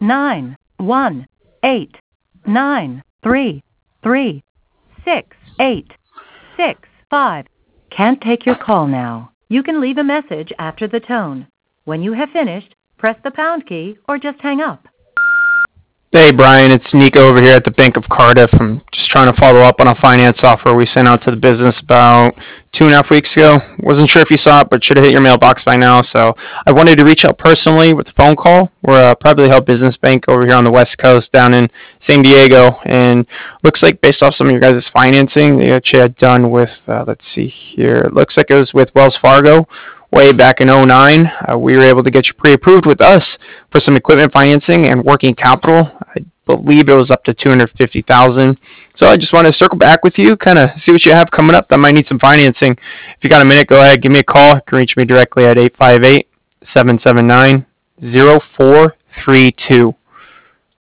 918-933-685. Can't take your call now. You can leave a message after the tone. When you have finished, press the pound key or just hang up. Hey Brian, it's Nico over here at the Bank of Cardiff. I'm just trying to follow up on a finance offer we sent out to the business about 2.5 weeks ago. Wasn't sure if you saw it, but should have hit your mailbox by now. So I wanted to reach out personally with a phone call. We're a privately held business bank over here on the West Coast down in San Diego. And looks like based off some of your guys' financing that you actually had done with, let's see here, it looks like it was with Wells Fargo. Way back in 2009, we were able to get you pre-approved with us for some equipment financing and working capital. I believe it was up to $250,000. So I just want to circle back with you, kind of see what you have coming up that might need some financing. If you got a minute, go ahead, give me a call. You can reach me directly at 858-779-0432.